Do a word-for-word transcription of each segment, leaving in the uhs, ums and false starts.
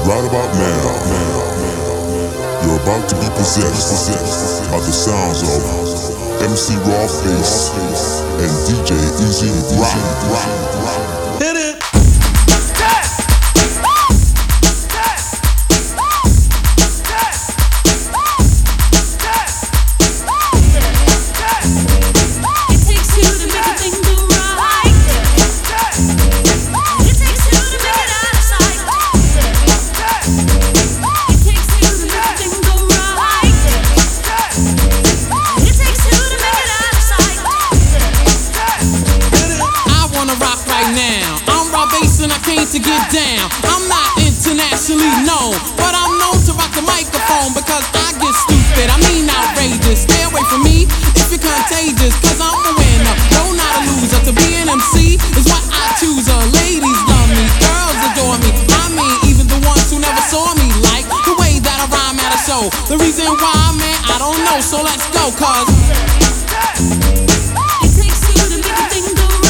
Right about now, you're about to be possessed by the sounds of M C Rawface and D J Easy Rock. Hit it! To get down, I'm not internationally known, but I'm known to rock the microphone because I get stupid, I mean outrageous. Stay away from me if you're contagious, cause I'm a winner, no not a loser. To be an M C is what I choose. uh, Ladies love me, girls adore me, I mean even the ones who never saw me like the way that I rhyme at a show. The reason why, man, I don't know, so let's go, cause it takes two to make a thing go right.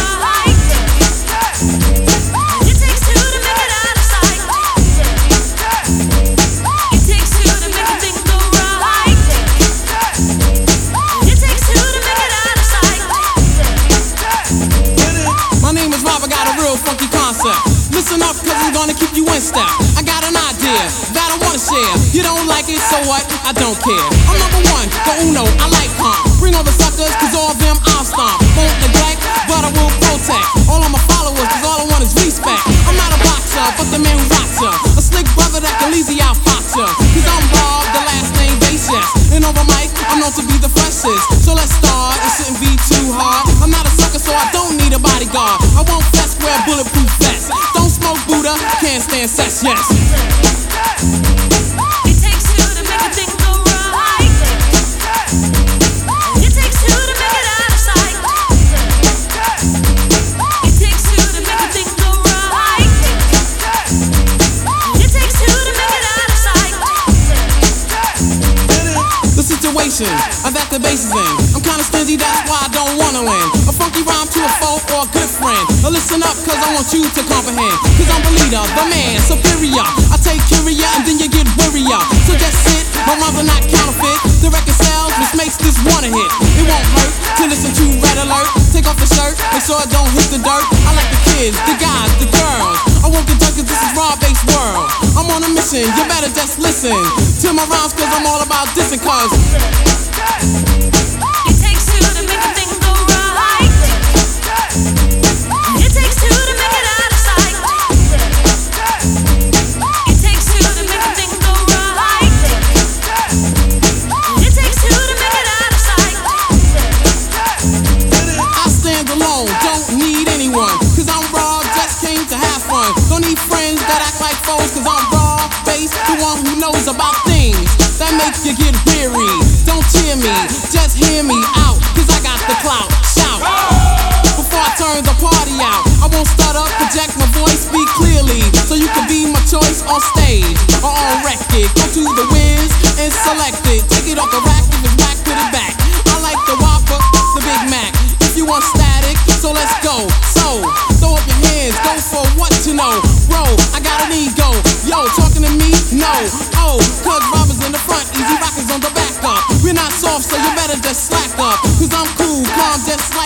Funky concept. Listen up, cause I'm gonna keep you in step. I got an idea that I wanna share. You don't like it, so what? I don't care. I'm number one, the uno, I like calm. Bring all the suckers, cause all of them I'll stomp. Won't neglect, but I will protect all of my followers, cause all I want is respect. I'm not a boxer, but the man who rocks ya. A slick brother that can easy out fox ya. Cause I'm Bob, the last name base, yes. And over mic, I'm known to be the freshest. So let's start, it shouldn't be too hard. I'm not a sucker, so I don't need a bodyguard. I won't fess, wear bulletproof vest. Don't smoke Buddha, can't stand sex, yes. It takes two to make a thing go right. It takes two to make it out of sight. It takes two to make a thing go right. It takes two to make it out of sight. The situation that the bass is in, I'm kinda stingy, that's why I don't wanna win. A funky rhyme to a foe or a good friend. Now listen up, cause I want you to comprehend. Cause I'm the leader, the man, superior. I take curia and then you get worrier. So just sit, my rhymes are not counterfeit. The record sells, which makes this one a hit. It won't hurt to listen to Red Alert. Take off the shirt, make sure it don't hit the dirt. I like the kids, the guys, the girls. I won't get done cause this is raw-based world. I'm on a mission, you better just listen to my rhymes cause I'm all about dissing cause it takes two to make a thing go right. It takes two to make it out of sight. It takes two to make a thing go right. It takes two to make it out of sight. I stand alone, don't need anyone, cause I'm raw, just came to have fun. Don't need friends that act like foes, cause I'm raw, bass, the one who knows about things that make you get weary. Don't cheer me, just hear me out, cause I got the clout, shout. Before I turn the party out, I won't stutter, project my voice, speak clearly, so you can be my choice on stage or on record. Go to the Wiz and select it, take it off the rack, if it's whack, put it back. I like the Whopper, the Big Mac. If you want static, so let's go. So, throw up your hands, go for what you know. Bro, I got an ego, yo, talking to me? No, oh, cause Robbers in the front, Easy Rockers on the back up. We're not soft, so you better just slack up, cause I'm cool, calm, just like